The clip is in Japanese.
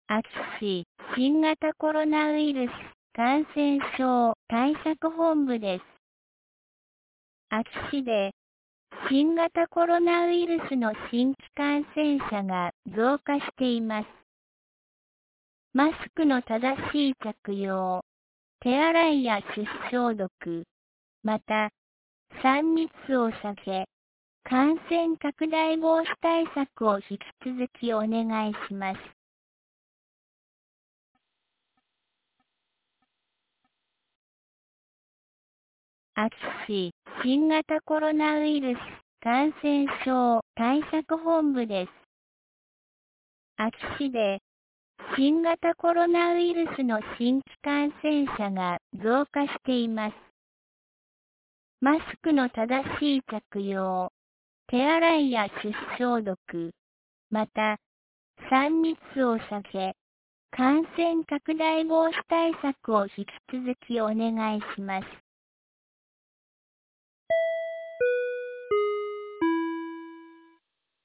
秋市新型コロナウイルス感染症対策本部です。秋市で新型コロナウイルスの新規感染者が増加しています。マスクの正しい着用、手洗いや手指消毒、また3密を避け、感染拡大防止対策を引き続きお願いします。秋市新型コロナウイルス感染症対策本部です。秋市で新型コロナウイルスの新規感染者が増加しています。マスクの正しい着用、手洗いや手指消毒、また3密を避け、感染拡大防止対策を引き続きお願いします。